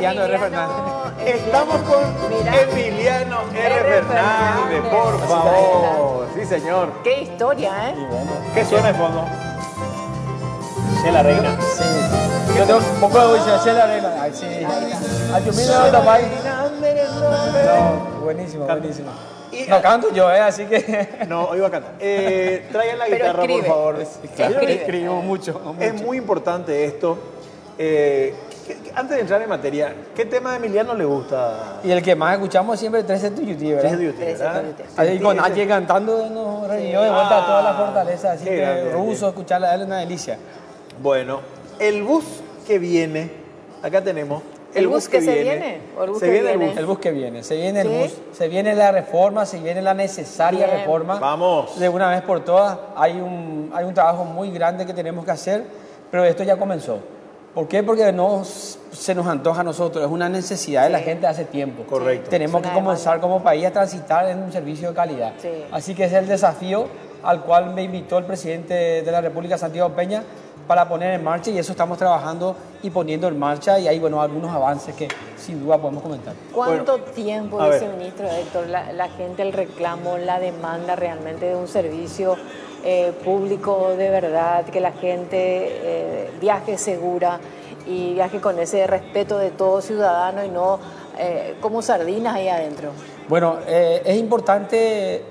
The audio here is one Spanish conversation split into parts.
Emiliano R. Fernández. Estamos con Emiliano R. Fernández, por favor. Sí, señor. Qué historia, ¿eh? Y bueno, ¿Qué suena de fondo? Che, la reina. sí. Yo tengo un poco de audición, che la reina. Ay, sí. Ay, yo miro a Tapay. No, buenísimo, buenísimo. Y- No canto yo, así que. No, iba a cantar. Traigan la Pero guitarra, por escribe. favor. Claro, Escribe. escribo mucho. Es muy importante esto. Antes de entrar en materia, ¿qué tema de Emiliano le gusta? Y el que más escuchamos siempre es 13 Tuyuti, ¿verdad? Tres de Beauty, ¿verdad? Ahí con Ese- H cantando nos revivió de vuelta toda la fortaleza, así qué que grande, ruso, escucharla a él es una delicia. Bueno, el bus que viene, acá tenemos. ¿El bus que se viene? ¿O el bus Se que viene el viene? bus. El bus que viene, se viene el ¿Sí? bus, se viene la reforma, se viene la necesaria Bien. reforma. Vamos. De una vez por todas, hay un trabajo muy grande que tenemos que hacer, pero esto ya comenzó. ¿Por qué? Porque no se nos antoja a nosotros, es una necesidad de la gente hace tiempo. Correcto. Tenemos Es que una comenzar como país a transitar en un servicio de calidad. Sí. Así que ese es el desafío al cual me invitó el presidente de la República, Santiago Peña, para poner en marcha, y eso estamos trabajando y poniendo en marcha, y hay bueno, algunos avances que sin duda podemos comentar. ¿Cuánto Bueno, tiempo, a ver. viceministro Héctor, la gente, el reclamo, la demanda realmente de un servicio público de verdad, que la gente viaje segura y viaje con ese respeto de todo ciudadano y no como sardinas ahí adentro? Bueno, es importante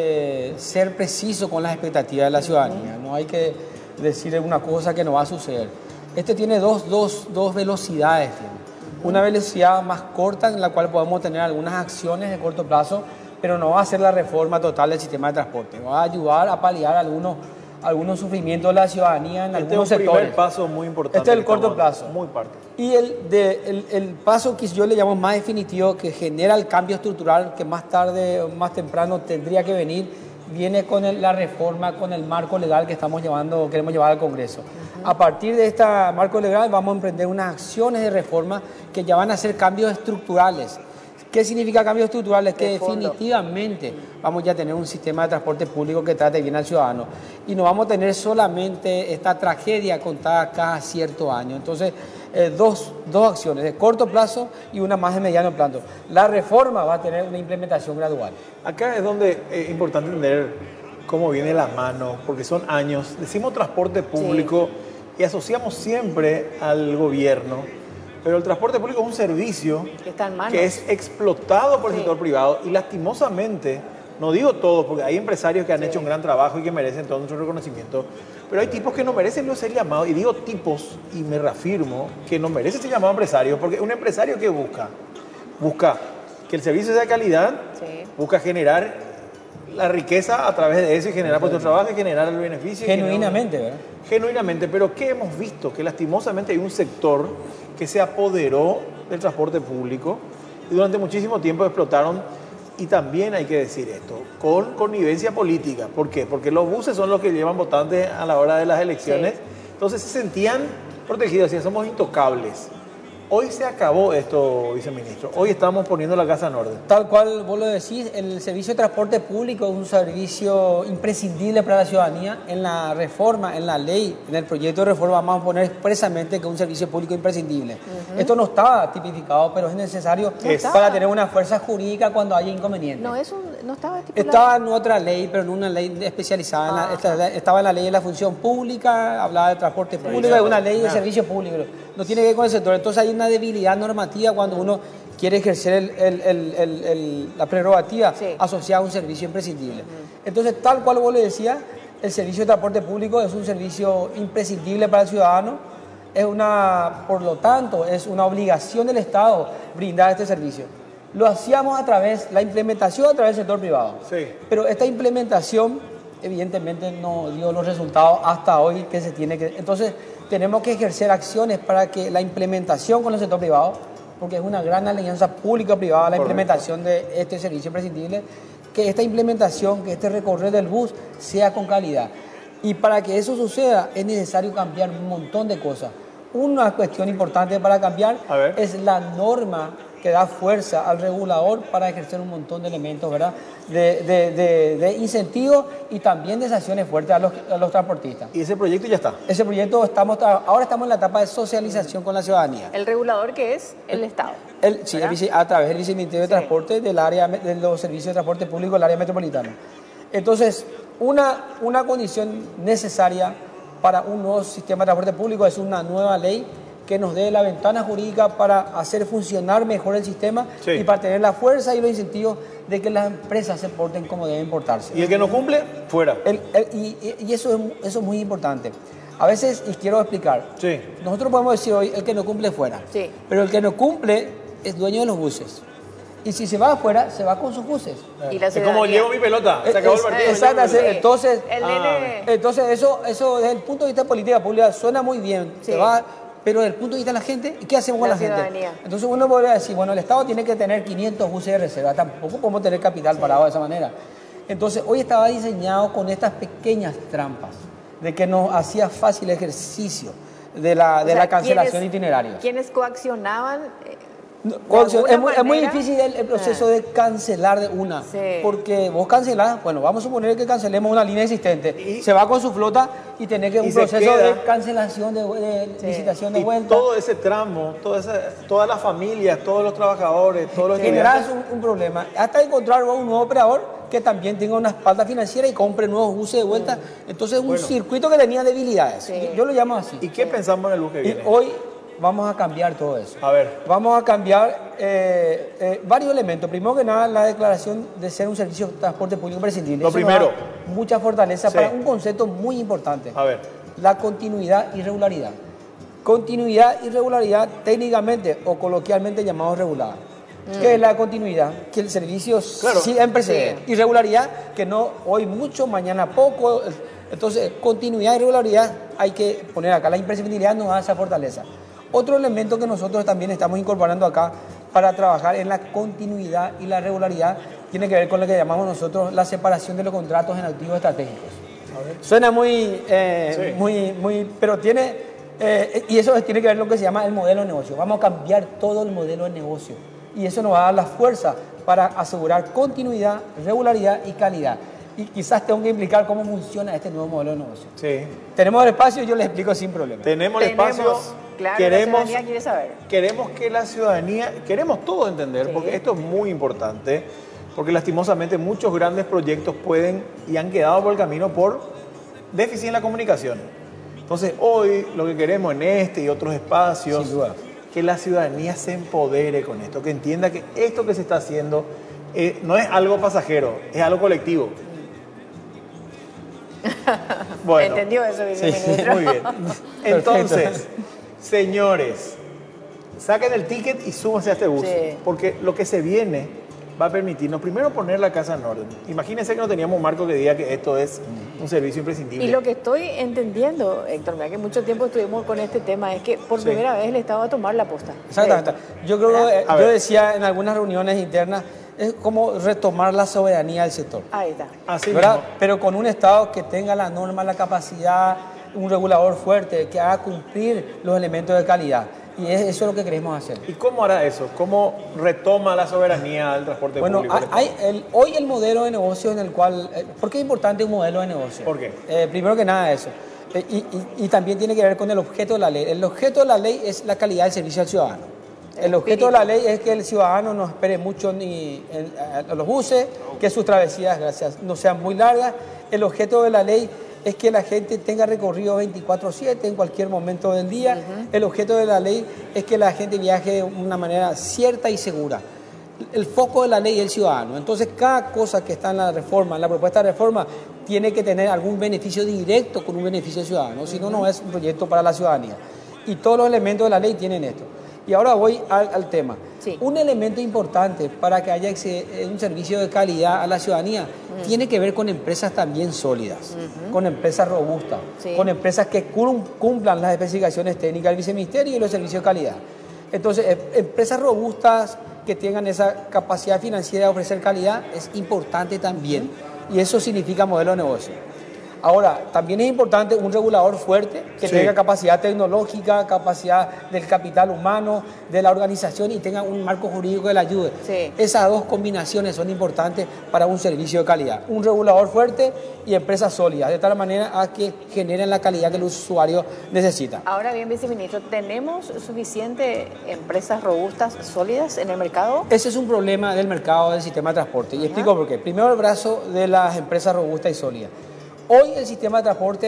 ser preciso con las expectativas de la ciudadanía. No hay que decir una cosa que no va a suceder. Este tiene dos velocidades. Una velocidad más corta en la cual podemos tener algunas acciones de corto plazo, pero no va a ser la reforma total del sistema de transporte. Va a ayudar a paliar algunos sufrimientos de la ciudadanía en Este es un algunos primer sectores. paso muy importante. Este es el que corto estamos dando. plazo. Muy parte. Y el paso que yo le llamo más definitivo, que genera el cambio estructural que más tarde o más temprano tendría que venir, viene con la reforma, con el marco legal que queremos llevar al Congreso. A partir de este marco legal vamos a emprender unas acciones de reforma que ya van a ser cambios estructurales. ¿Qué significa cambios estructurales? Que De fondo. definitivamente vamos ya a tener un sistema de transporte público que trate bien al ciudadano. Y no vamos a tener solamente esta tragedia contada cada cierto año. Entonces, dos acciones de corto plazo y una más de mediano plazo. La reforma va a tener una implementación gradual. Acá es donde es importante entender cómo viene la mano, porque son años. Decimos transporte público y asociamos siempre al gobierno, pero el transporte público es un servicio Que está en manos. que es explotado por el Sí. sector privado y lastimosamente, no digo todos, porque hay empresarios que han hecho un gran trabajo y que merecen todo nuestro reconocimiento, pero hay tipos que no merecen no ser llamados, y digo tipos, y me reafirmo, que no merecen ser llamados empresarios, porque un empresario que busca que el servicio sea de calidad, Sí. busca generar la riqueza a través de eso y generar puestos de trabajo y generar el beneficio. y Genuinamente, ¿verdad? Genuinamente, pero ¿qué hemos visto? Que lastimosamente hay un sector que se apoderó del transporte público y durante muchísimo tiempo explotaron, y también hay que decir esto, con connivencia política. ¿Por qué? Porque los buses son los que llevan votantes a la hora de las elecciones, entonces se sentían protegidos, decían, somos intocables. Hoy se acabó esto, viceministro. Hoy estamos poniendo la casa en orden. Tal cual vos lo decís, el servicio de transporte público es un servicio imprescindible para la ciudadanía. En la reforma, en la ley, en el proyecto de reforma vamos a poner expresamente que es un servicio público imprescindible. Esto no estaba tipificado, pero es necesario para tener una fuerza jurídica cuando haya inconvenientes. No estaba estipulado. Estaba en otra ley, pero en una ley especializada. Estaba en la ley de la función pública, hablaba de transporte público, es una ley de servicio público. No tiene que ver con el sector. Entonces hay una debilidad normativa cuando uno quiere ejercer la prerrogativa asociada a un servicio imprescindible. Entonces, tal cual vos le decías, el servicio de transporte público es un servicio imprescindible para el ciudadano. Por lo tanto, es una obligación del Estado brindar este servicio. Lo hacíamos la implementación a través del sector privado. Sí. Pero esta implementación, evidentemente, no dio los resultados hasta hoy que se tiene que. Entonces, tenemos que ejercer acciones para que la implementación con el sector privado, porque es una gran alianza público-privada la implementación de este servicio imprescindible, que esta implementación, que este recorrido del bus sea con calidad. Y para que eso suceda es necesario cambiar un montón de cosas. Una cuestión importante para cambiar A ver. es la norma que da fuerza al regulador para ejercer un montón de elementos, ¿verdad? De incentivos y también de sanciones fuertes a los transportistas. Y ese proyecto ya está. Ese proyecto ahora estamos en la etapa de socialización con la ciudadanía. ¿El regulador que es? El Estado. Sí, a través del Viceministerio de Transporte del área de los servicios de transporte público del área metropolitana. Entonces, una condición necesaria para un nuevo sistema de transporte público es una nueva ley que nos dé la ventana jurídica para hacer funcionar mejor el sistema y para tener la fuerza y los incentivos de que las empresas se porten como deben portarse. Y el que no cumple, fuera. Y eso es muy importante. A veces, y quiero explicar, nosotros podemos decir hoy, el que no cumple fuera, pero el que no cumple es dueño de los buses. Y si se va afuera, se va con sus buses. Y la es como llevo mi pelota, se acabó el partido. Exacto, entonces, entonces eso desde el punto de vista de política pública suena muy bien, se va, pero desde el punto de vista de la gente, ¿qué hacemos con la gente? Entonces uno podría decir, bueno, el Estado tiene que tener 500 buses de reserva, tampoco podemos tener capital parado de esa manera. Entonces hoy estaba diseñado con estas pequeñas trampas, de que nos hacía fácil el ejercicio de la cancelación itineraria. ¿Quiénes coaccionaban? Es muy difícil el proceso de cancelar de una, porque vos cancelás, bueno, vamos a suponer que cancelemos una línea existente, se va con su flota y tenés que un proceso de cancelación, de licitación de vuelta. Todo ese tramo, todas las familias, todos los trabajadores, todos los generas un problema, hasta encontrar un nuevo operador que también tenga una espalda financiera y compre nuevos buses de vuelta. Entonces un circuito que tenía debilidades, yo lo llamo así. ¿Y qué pensamos en el bus que viene? Y hoy vamos a cambiar todo eso. A ver. Vamos a cambiar varios elementos. Primero que nada, la declaración de ser un servicio de transporte público imprescindible. Lo primero. Mucha fortaleza para un concepto muy importante. A ver. La continuidad y regularidad. Continuidad y regularidad técnicamente o coloquialmente llamados reguladas. ¿Qué es la continuidad? Que el servicio siempre se dé. Y regularidad, que no hoy mucho, mañana poco. Entonces, continuidad y regularidad hay que poner acá. La imprescindibilidad nos da esa fortaleza. Otro elemento que nosotros también estamos incorporando acá para trabajar en la continuidad y la regularidad tiene que ver con lo que llamamos nosotros la separación de los contratos en activos estratégicos. Suena muy, pero tiene, y eso tiene que ver con lo que se llama el modelo de negocio. Vamos a cambiar todo el modelo de negocio y eso nos va a dar la fuerza para asegurar continuidad, regularidad y calidad. Y quizás tengo que explicar cómo funciona este nuevo modelo de negocio. Sí. Tenemos el espacio, yo les explico sin problema. Tenemos el espacio. Claro, la ciudadanía quiere saber. Queremos que la ciudadanía, queremos todo entender, porque esto es muy importante, porque lastimosamente muchos grandes proyectos pueden y han quedado por el camino por déficit en la comunicación. Entonces hoy lo que queremos en este y otros espacios, que la ciudadanía se empodere con esto, que entienda que esto que se está haciendo no es algo pasajero, es algo colectivo. Bueno, ¿entendió eso, viceministro? Muy bien. Entonces, señores, saquen el ticket y súbanse a este bus, porque lo que se viene va a permitirnos primero poner la casa en orden. Imagínense que no teníamos un marco que diga que esto es un servicio imprescindible. Y lo que estoy entendiendo, Héctor, mira que mucho tiempo estuvimos con este tema, es que por primera vez el Estado va a tomar la posta. Exactamente. Yo creo que yo decía en algunas reuniones internas, es como retomar la soberanía del sector. Ahí está. Así ¿verdad? mismo. Pero con un Estado que tenga la norma, la capacidad, un regulador fuerte, que haga cumplir los elementos de calidad. Y eso es lo que queremos hacer. ¿Y cómo hará eso? ¿Cómo retoma la soberanía del transporte público? Bueno, hoy el modelo de negocio en el cual... ¿Por qué es importante un modelo de negocio? ¿Por qué? Primero que nada eso. Y también tiene que ver con el objeto de la ley. El objeto de la ley es la calidad del servicio al ciudadano. El objeto de la ley es que el ciudadano no espere mucho ni en los buses, que sus travesías no sean muy largas. El objeto de la ley es que la gente tenga recorrido 24/7 en cualquier momento del día. El objeto de la ley es que la gente viaje de una manera cierta y segura. El foco de la ley es el ciudadano. Entonces, cada cosa que está en la reforma, en la propuesta de reforma, tiene que tener algún beneficio directo con un beneficio ciudadano. Si no, no es un proyecto para la ciudadanía. Y todos los elementos de la ley tienen esto. Y ahora voy al tema. Un elemento importante para que haya un servicio de calidad a la ciudadanía tiene que ver con empresas también sólidas, con empresas robustas, con empresas que cumplan las especificaciones técnicas del viceministerio y los servicios de calidad. Entonces, empresas robustas que tengan esa capacidad financiera de ofrecer calidad es importante también, y eso significa modelo de negocio. Ahora, también es importante un regulador fuerte que Sí. tenga capacidad tecnológica, capacidad del capital humano, de la organización y tenga un marco jurídico que le ayude. Sí. Esas dos combinaciones son importantes para un servicio de calidad. Un regulador fuerte y empresas sólidas, de tal manera a que generen la calidad que el usuario necesita. Ahora bien, viceministro, ¿tenemos suficientes empresas robustas, sólidas en el mercado? Ese es un problema del mercado del sistema de transporte. Y explico por qué. Primero, el brazo de las empresas robustas y sólidas. Hoy el sistema de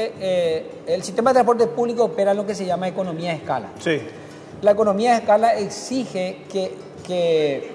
transporte público opera en lo que se llama economía de escala. Sí. La economía de escala exige que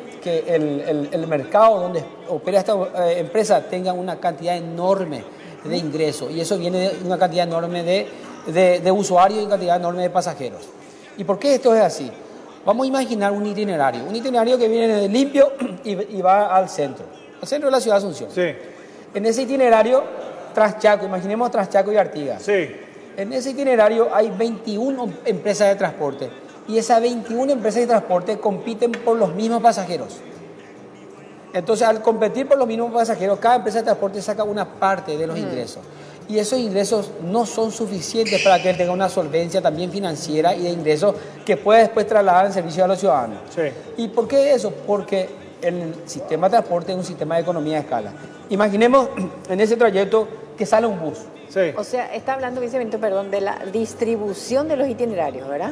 el mercado donde opera esta empresa tenga una cantidad enorme de ingresos, y eso viene de una cantidad enorme de usuarios y una cantidad enorme de pasajeros. ¿Y por qué esto es así? Vamos a imaginar un itinerario que viene de Limpio y va al centro de la ciudad de Asunción. Sí. En ese itinerario, Traschaco, imaginemos Traschaco y Artigas. Sí. En ese itinerario hay 21 empresas de transporte y esas 21 empresas de transporte compiten por los mismos pasajeros. Entonces, al competir por los mismos pasajeros, cada empresa de transporte saca una parte de los ingresos. Y esos ingresos no son suficientes para que él tenga una solvencia también financiera y de ingresos que pueda después trasladar en servicio a los ciudadanos. Sí. ¿Y por qué eso? Porque el sistema de transporte es un sistema de economía de escala. Imaginemos en ese trayecto que sale un bus. Sí. O sea, está hablando, viceministro, perdón, de la distribución de los itinerarios, ¿verdad?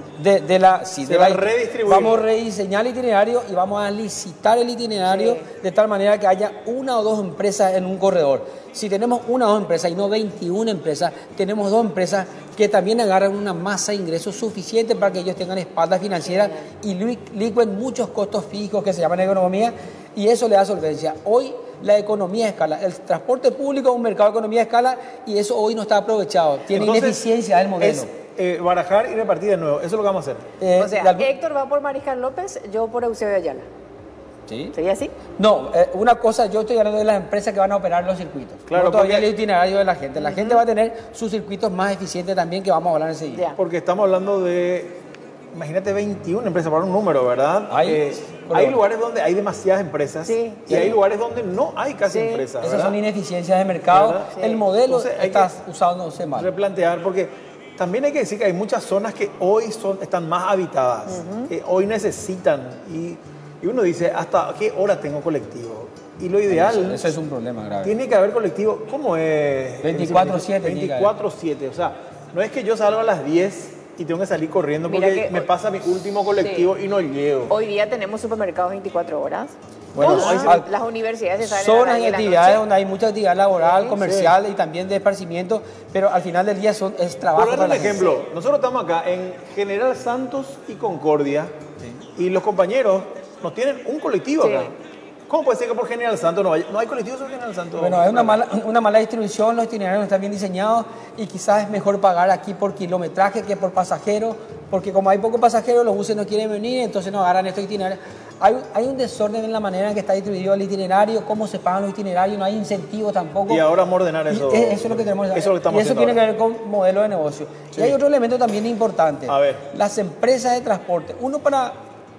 Se va a redistribuir. Vamos a rediseñar el itinerario y vamos a licitar el itinerario de tal manera que haya una o dos empresas en un corredor. Si tenemos una o dos empresas y no 21 empresas, tenemos dos empresas que también agarran una masa de ingresos suficiente para que ellos tengan espalda financiera y licuen muchos costos fijos que se llaman economía, y eso le da solvencia. Hoy la economía de escala, el transporte público es un mercado de economía de escala y eso hoy no está aprovechado. Tiene Entonces, ineficiencia del modelo. Es barajar y repartir de nuevo. Eso es lo que vamos a hacer. O sea, Héctor va por Mariscal López, yo por Eusebio Ayala. ¿Sí? ¿Sería así? No, una cosa, yo estoy hablando de las empresas que van a operar los circuitos. Claro, no todavía porque el itinerario de la gente. La gente va a tener sus circuitos más eficientes también, que vamos a hablar enseguida. Ya. Porque estamos hablando de, imagínate, 21 empresas, para un número, ¿verdad? Hay Lugares donde hay demasiadas empresas Sí, y hay lugares donde no hay casi empresas, Esas ¿verdad? son ineficiencias de mercado. ¿Verdad? Sí. El modelo Entonces, hay está que usándose mal. replantear, porque también hay que decir que hay muchas zonas que hoy están más habitadas, que hoy necesitan, y uno dice, ¿hasta qué hora tengo colectivo? Y lo ideal, Eso es un problema grave. tiene que haber colectivo, ¿cómo es? 24/7 tiene que haber. 24/7, o sea, no es que yo salgo a las 10 y tengo que salir corriendo Mira porque que me pasa mi último colectivo y no llego. Hoy día tenemos supermercados 24 horas. Bueno, Todas las universidades salen a zonas las y 10 de la actividades noche. donde hay mucha actividad laboral, Sí, comercial y también de esparcimiento, pero al final del día es trabajo Por dar para un la gente. ejemplo, nosotros estamos acá en General Santos y Concordia y los compañeros nos tienen un colectivo Sí. acá. ¿Cómo puede ser que por General Santos no hay colectivos sobre General Santos? Bueno, es una mala distribución, los itinerarios no están bien diseñados y quizás es mejor pagar aquí por kilometraje que por pasajero, porque como hay pocos pasajeros, los buses no quieren venir, entonces no agarran estos itinerarios. Hay un desorden en la manera en que está distribuido el itinerario, cómo se pagan los itinerarios, no hay incentivos tampoco. Y ahora vamos a ordenar Y eso. eso es lo que tenemos que Eso es lo que estamos y eso haciendo tiene ahora. que ver con modelo de negocio. Sí. Y hay otro elemento también importante. A ver. Las empresas de transporte. Uno para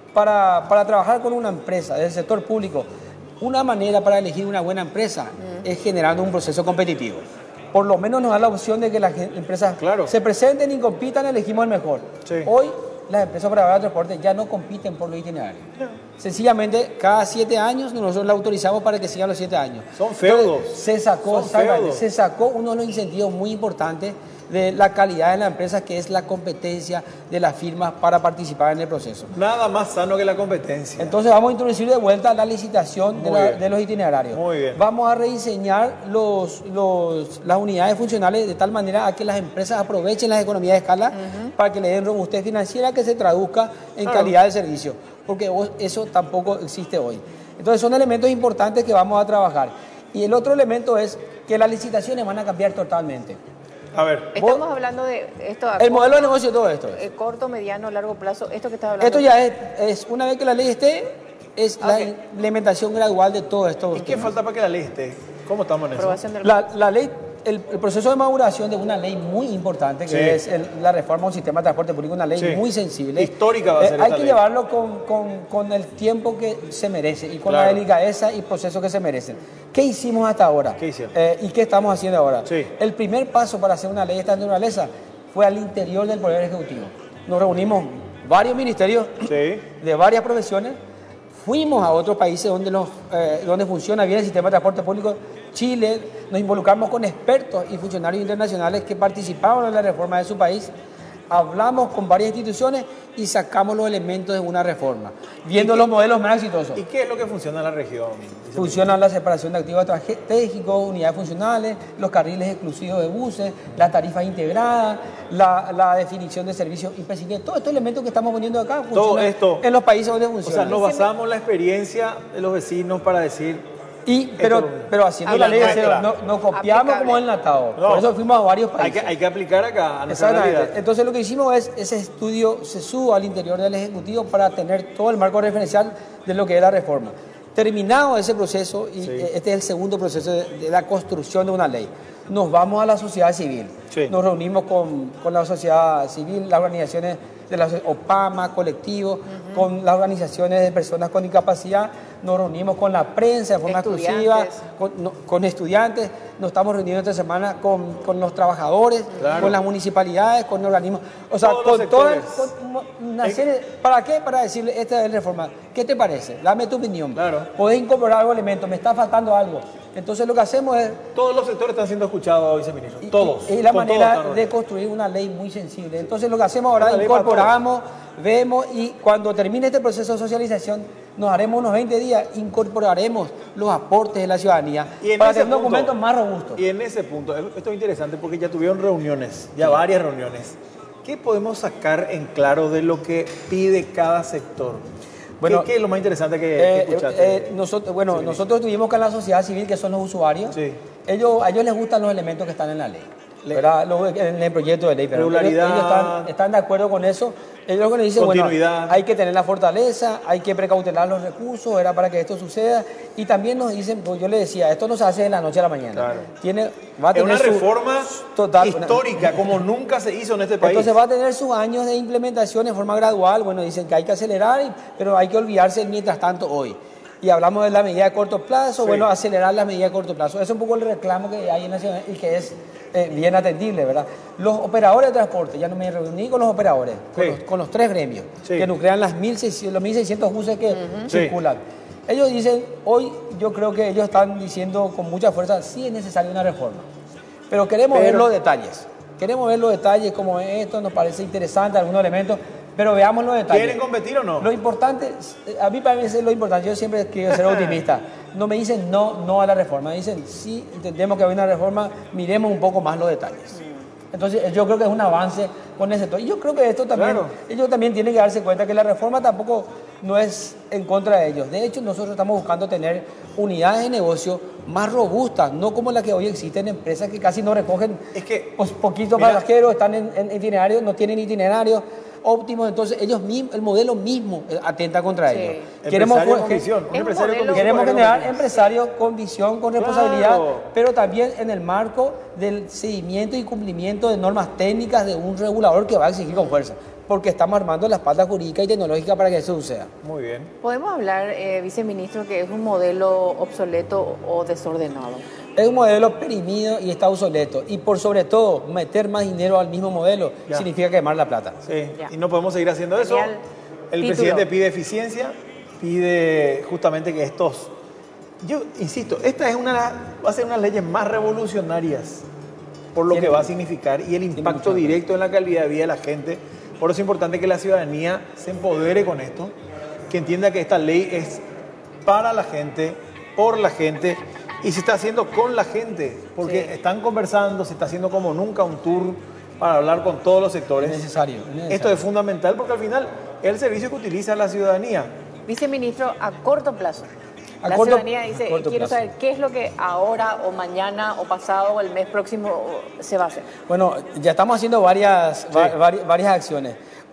trabajar con una empresa del sector público, una manera para elegir una buena empresa es generando un proceso competitivo. Por lo menos nos da la opción de que las empresas Claro. se presenten y compitan, elegimos el mejor. Sí. Hoy las empresas operadoras de transporte ya no compiten por los itinerarios. Sencillamente, cada 7 años nosotros la autorizamos para que sigan los 7 años. Son feudos. Entonces, se sacó uno de los incentivos muy importantes de la calidad de la empresa, que es la competencia de las firmas para participar en el proceso. Nada más sano que la competencia. Entonces vamos a introducir de vuelta la licitación Muy bien. de los itinerarios. Muy bien. Vamos a rediseñar las unidades funcionales de tal manera a que las empresas aprovechen las economías de escala para que le den robustez financiera que se traduzca en Claro. calidad de servicio, porque eso tampoco existe hoy. Entonces son elementos importantes que vamos a trabajar. Y el otro elemento es que las licitaciones van a cambiar totalmente. A ver, Estamos hablando de esto a El modelo de negocio de todo esto es. corto, mediano, largo plazo. Esto que estás hablando. Esto ya es una vez que la ley esté, es la Ok. implementación gradual de todo esto. ¿y qué falta para que la ley esté? ¿Cómo estamos en eso? Aprobación del La ley el proceso de maduración de una ley muy importante, que es la reforma a un sistema de transporte público, una ley muy sensible. Histórica va a ser hay esta que ley. llevarlo con el tiempo que se merece y con la delicadeza y proceso que se merecen. ¿Qué hicimos hasta ahora? ¿Qué hicieron? ¿Y qué estamos haciendo ahora? Sí. El primer paso para hacer una ley de esta naturaleza fue al interior del Poder Ejecutivo. Nos reunimos varios ministerios de varias profesiones. Fuimos a otros países donde funciona bien el sistema de transporte público. Chile, nos involucramos con expertos y funcionarios internacionales que participaban en la reforma de su país. Hablamos con varias instituciones y sacamos los elementos de una reforma, viendo los modelos más exitosos. ¿Y qué es lo que funciona en la región? Funciona la separación de activos estratégicos, unidades funcionales, los carriles exclusivos de buses, las tarifas integradas, la definición de servicios imprescindibles. Todos estos elementos que estamos poniendo acá funcionan en los países donde funciona. O sea, nos basamos en la experiencia de los vecinos para decir... Pero haciendo la ley de cero, no copiamos como el Natao. Por eso fuimos a varios países. Hay que aplicar acá a nuestra realidad. Entonces lo que hicimos es, ese estudio se sube al interior del Ejecutivo para tener todo el marco referencial de lo que es la reforma. Terminado ese proceso, y este es el segundo proceso de la construcción de una ley, nos vamos a la sociedad civil. Nos reunimos con la sociedad civil, las organizaciones de la OPAMA, colectivos, con las organizaciones de personas con discapacidad, nos reunimos con la prensa de forma exclusiva, con estudiantes, nos estamos reuniendo esta semana con los trabajadores, con las municipalidades, con organismos, o sea, con todas una serie. ¿Para qué? Para decirle, esta es la reforma. ¿Qué te parece? Dame tu opinión. Podés incorporar algún elemento, me está faltando algo. Entonces lo que hacemos es... Todos los sectores están siendo escuchados, viceministro. Todos. Y la manera de construir una ley muy sensible. Entonces lo que hacemos ahora es incorporamos, vemos, y cuando termine este proceso de socialización, nos haremos unos 20 días, incorporaremos los aportes de la ciudadanía para tener documentos más robustos. Y en ese punto, esto es interesante porque ya tuvieron reuniones, varias reuniones. ¿Qué podemos sacar en claro de lo que pide cada sector? Bueno, ¿Qué es lo más interesante que escuchaste? Nosotros tuvimos con la sociedad civil, que son los usuarios. A ellos les gustan los elementos que están en la ley. En el proyecto de ley. Regularidad. Ellos están de acuerdo con eso. Ellos lo que nos dicen, bueno, hay que tener la fortaleza, hay que precautelar los recursos, era para que esto suceda. Y también nos dicen, pues yo les decía, esto no se hace de la noche a la mañana. Va a tener una reforma histórica, como nunca se hizo en este país. Entonces va a tener sus años de implementación en forma gradual. Bueno, dicen que hay que acelerar, pero hay que olvidarse mientras tanto hoy. Y hablamos de la medida de corto plazo, bueno, acelerar la medida de corto plazo. Eso es un poco el reclamo que hay en la ciudad y que es bien atendible, ¿verdad? Los operadores de transporte, ya no me reuní con los operadores, con los tres gremios, que nuclean los 1.600 buses que circulan. Ellos dicen, hoy yo creo que ellos están diciendo con mucha fuerza, sí es necesaria una reforma, pero queremos ver los detalles. Queremos ver los detalles, como esto nos parece interesante, algunos elementos, pero veamos los detalles. ¿Quieren competir o no? Lo importante, a mí para mí es lo importante, yo siempre quiero ser optimista. No me dicen no a la reforma, me dicen sí, entendemos que hay una reforma, miremos un poco más los detalles. Entonces yo creo que es un avance con ese todo. Y yo creo que esto también, ellos también tienen que darse cuenta que la reforma tampoco no es en contra de ellos. De hecho, nosotros estamos buscando tener unidades de negocio más robustas, no como las que hoy existen, empresas que casi no recogen poquitos pasajeros, están en itinerarios, no tienen itinerarios óptimos, entonces ellos mismos, el modelo mismo atenta contra ellos. Queremos generar empresarios con visión, con responsabilidad, pero también en el marco del seguimiento y cumplimiento de normas técnicas de un regulador que va a exigir con fuerza, porque estamos armando la espalda jurídica y tecnológica para que eso suceda. Muy bien. ¿Podemos hablar, viceministro, que es un modelo obsoleto o desordenado? Es un modelo perimido y está obsoleto. Y por sobre todo, meter más dinero al mismo modelo significa quemar la plata. Y no podemos seguir haciendo eso. El presidente pide eficiencia, pide justamente que estos... Yo insisto, esta es va a ser una de las leyes más revolucionarias por lo que va a significar y el impacto directo en la calidad de vida de la gente. Por eso es importante que la ciudadanía se empodere con esto, que entienda que esta ley es para la gente, por la gente, y se está haciendo con la gente, porque están conversando, se está haciendo como nunca un tour para hablar con todos los sectores. Es necesario. Esto es fundamental porque al final es el servicio que utiliza la ciudadanía. Viceministro, a corto plazo. La ciudadanía dice, quiero saber qué es lo que ahora o mañana o pasado o el mes próximo se va a hacer. Bueno, ya estamos haciendo varias acciones.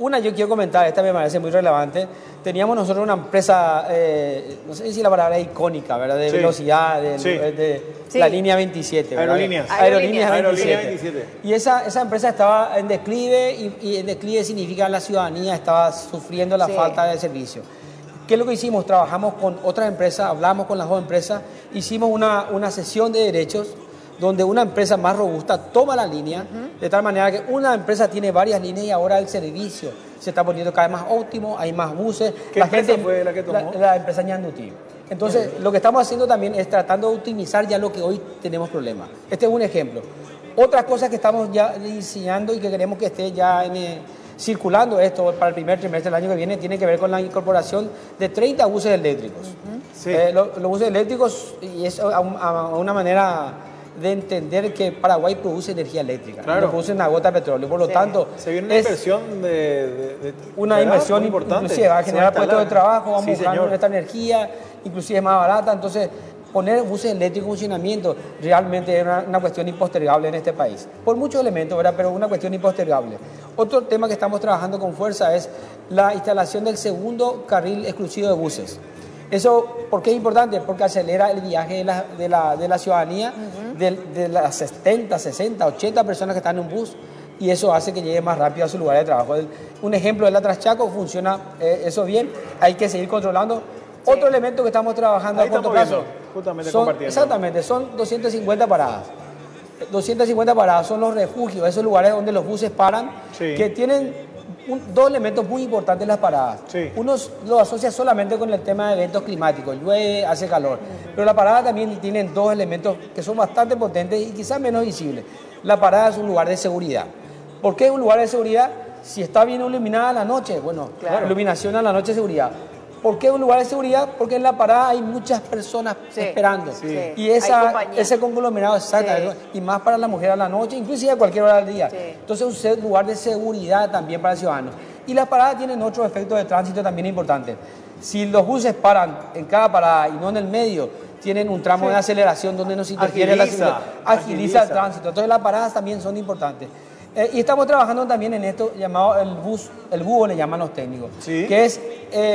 Una yo quiero comentar, esta me parece muy relevante. Teníamos nosotros una empresa, no sé si la palabra es icónica, ¿verdad? De velocidad, de la línea 27. ¿verdad? Aerolíneas 27. Y esa empresa estaba en declive y en declive significa la ciudadanía estaba sufriendo la falta de servicio. ¿Qué es lo que hicimos? Trabajamos con otras empresas, hablamos con las dos empresas, hicimos una sesión de derechos donde una empresa más robusta toma la línea, de tal manera que una empresa tiene varias líneas y ahora el servicio se está poniendo cada vez más óptimo, hay más buses. ¿Qué empresa fue la que tomó? La empresa Ñandutí. Entonces, lo que estamos haciendo también es tratando de optimizar ya lo que hoy tenemos problemas. Este es un ejemplo. Otra cosa que estamos ya diseñando y que queremos que esté ya circulando esto para el primer trimestre del año que viene, tiene que ver con la incorporación de 30 buses eléctricos. Los buses eléctricos, y es a una manera de entender que Paraguay produce energía eléctrica, no produce una gota de petróleo, por lo tanto se viene una inversión una inversión importante, inclusive va a generar puestos de trabajo, vamos buscando esta energía, inclusive es más barata, entonces poner buses eléctricos en funcionamiento realmente es una cuestión impostergable en este país, por muchos elementos, ¿verdad? Pero una cuestión impostergable. Otro tema que estamos trabajando con fuerza es la instalación del segundo carril exclusivo de buses. Eso, ¿por qué es importante? Porque acelera el viaje de la ciudadanía, de las 70, 60, 80 personas que están en un bus, y eso hace que llegue más rápido a su lugar de trabajo. Un ejemplo es la Traschaco, funciona eso bien, hay que seguir controlando. Otro elemento que estamos trabajando a corto plazo, exactamente, son 250 paradas. 250 paradas son los refugios, esos lugares donde los buses paran, que tienen dos elementos muy importantes en las paradas. Uno lo asocia solamente con el tema de eventos climáticos, llueve, hace calor, pero la parada también tiene dos elementos que son bastante potentes y quizás menos visibles. La parada es un lugar de seguridad. ¿Por qué es un lugar de seguridad? Si está bien iluminada a la noche, iluminación a la noche, seguridad. ¿Por qué un lugar de seguridad? Porque en la parada hay muchas personas esperando. Y ese conglomerado, y más para la mujer a la noche, inclusive a cualquier hora del día. Entonces es un lugar de seguridad también para el ciudadano. Y las paradas tienen otro efecto de tránsito también importante. Si los buses paran en cada parada y no en el medio, tienen un tramo de aceleración donde no se interfiere agiliza el tránsito. Entonces las paradas también son importantes. Y estamos trabajando también en esto llamado el búho le llaman los técnicos, que es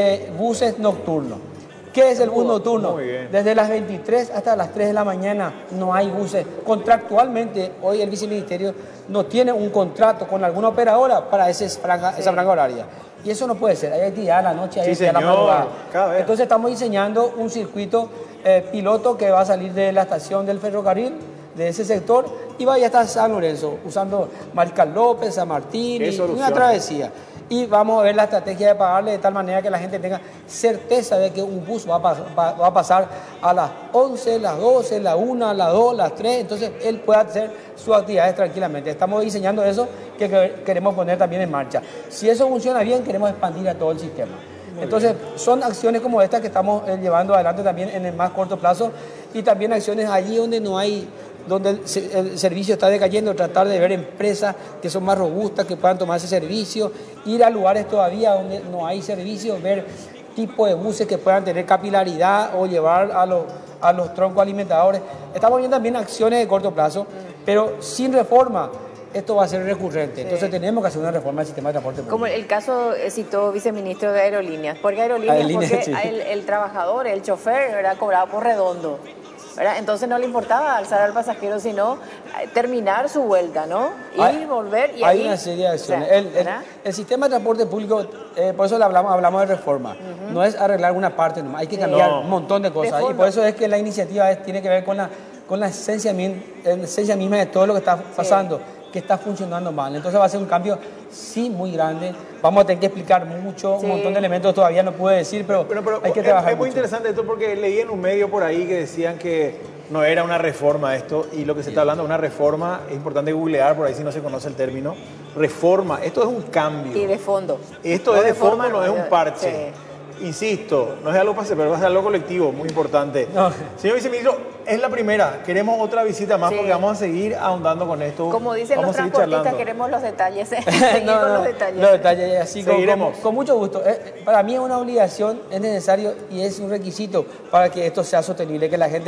buses nocturnos. ¿Qué es el bus nocturno? Desde las 23 hasta las 3 de la mañana no hay buses. Contractualmente, hoy el viceministerio no tiene un contrato con alguna operadora para esa franja horaria. Y eso no puede ser. Hay actividad a la noche, hay actividad a la madrugada. Entonces estamos diseñando un circuito piloto que va a salir de la estación del ferrocarril, de ese sector, y vaya hasta San Lorenzo, usando Mariscal López, San Martín, y una travesía. Y vamos a ver la estrategia de pagarle de tal manera que la gente tenga certeza de que un bus va a pasar a las 11, las 12, las 1, las 2, las 3, entonces él puede hacer sus actividades tranquilamente. Estamos diseñando eso que queremos poner también en marcha. Si eso funciona bien, queremos expandir a todo el sistema. Entonces, son acciones como estas que estamos llevando adelante también en el más corto plazo, y también acciones allí donde no hay, donde el servicio está decayendo, tratar de ver empresas que son más robustas, que puedan tomar ese servicio, ir a lugares todavía donde no hay servicio, ver tipos de buses que puedan tener capilaridad o llevar a los troncos alimentadores. Estamos viendo también acciones de corto plazo, pero sin reforma esto va a ser recurrente. Entonces tenemos que hacer una reforma del sistema de transporte público. Como el caso citó viceministro de Aerolíneas. ¿Por qué Aerolíneas? Porque el trabajador, el chofer, era cobrado por redondo, ¿verdad? Entonces no le importaba alzar al pasajero, sino terminar su vuelta, ¿no? Ir, volver y hay una serie de acciones. El sistema de transporte público, por eso hablamos de reforma. No es arreglar una parte nomás, hay que cambiar un montón de cosas. Y por eso es que la iniciativa tiene que ver con la esencia misma de todo lo que está pasando, que está funcionando mal. Entonces va a ser un cambio, sí, muy grande. Vamos a tener que explicar mucho, un montón de elementos todavía no puedo decir, pero hay que trabajar Es muy interesante esto porque leí en un medio por ahí que decían que no era una reforma esto, y lo que se está hablando de una reforma, es importante googlear por ahí si no se conoce el término. Reforma, esto es un cambio. Y de fondo. Esto es de fondo, no es un parche. Insisto, no es algo para pero va a ser algo colectivo, muy importante. Señor viceministro, es la primera. Queremos otra visita más porque vamos a seguir ahondando con esto. Como dicen los transportistas, queremos los detalles. Los detalles, así con mucho gusto. Para mí es una obligación, es necesario y es un requisito para que esto sea sostenible, que la gente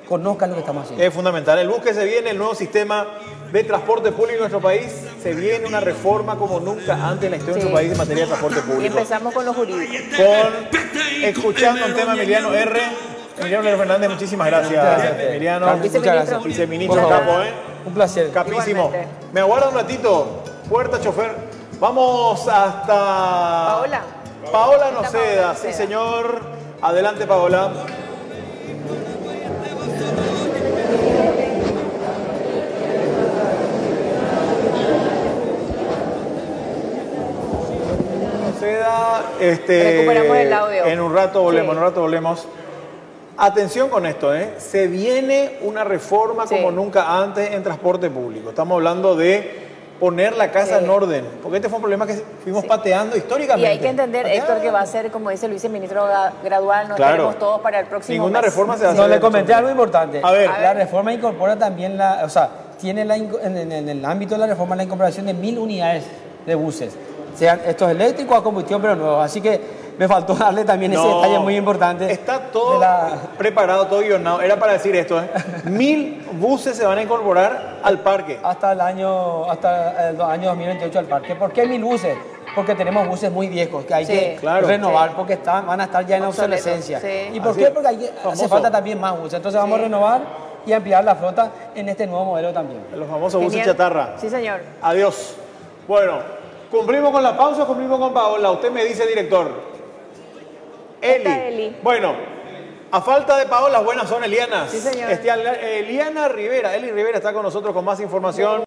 conozcan lo que estamos haciendo. Es fundamental. El bus que se viene, el nuevo sistema de transporte público en nuestro país, se viene una reforma como nunca antes en la historia de nuestro país en materia de transporte Y público. empezamos con los jurídicos. Escuchando un tema Emiliano R. Emiliano R. Fernández, muchísimas gracias. Emiliano, Muchas gracias. viceministro Por favor. capo, Un placer. capísimo. Igualmente. Me aguarda un ratito. Puerta, chofer. Vamos hasta... Paola. Paola Está Noceda, Paola sí Noceda. señor. Adelante, Paola. Noceda, Recuperamos el audio. en un rato volvemos, Sí. en un rato volvemos. Atención con esto, se viene una reforma Sí. como nunca antes en transporte público. Estamos hablando de poner la casa Sí. en orden, porque este fue un problema que fuimos Sí. pateando Y históricamente. hay que entender, Héctor, que va a ser, como dice el viceministro, gradual. No Claro. tenemos todos para el próximo Ninguna mes. reforma se va a hacer. No, le de comenté algo importante. A ver. La reforma incorpora también o sea, tiene en el ámbito de la reforma la incorporación de 1000 unidades de buses, sean estos eléctricos a combustión pero nuevos. Así que me faltó darle también ese No, detalle muy importante. Está todo de la- preparado, todo guionado. Era para decir esto, 1000 buses se van a incorporar al parque. hasta el año 2028 al parque. ¿Por qué 1000 buses? Porque tenemos buses muy viejos que hay Sí, que claro. renovar Sí. porque van a estar ya en Obsoletos, obsolescencia. sí. ¿Y por Así qué? es. Porque hace Famoso. falta también más buses. Entonces vamos a renovar y ampliar la flota en este nuevo modelo también. Los famosos buses Genial. chatarra. Sí, señor. Adiós. Bueno, cumplimos con la pausa, cumplimos con Paola. Usted me dice, director. Está Eli. Bueno, a falta de Paola, buenas son Elianas. Sí, señor. Eliana Rivera, Eli Rivera está con nosotros con más información.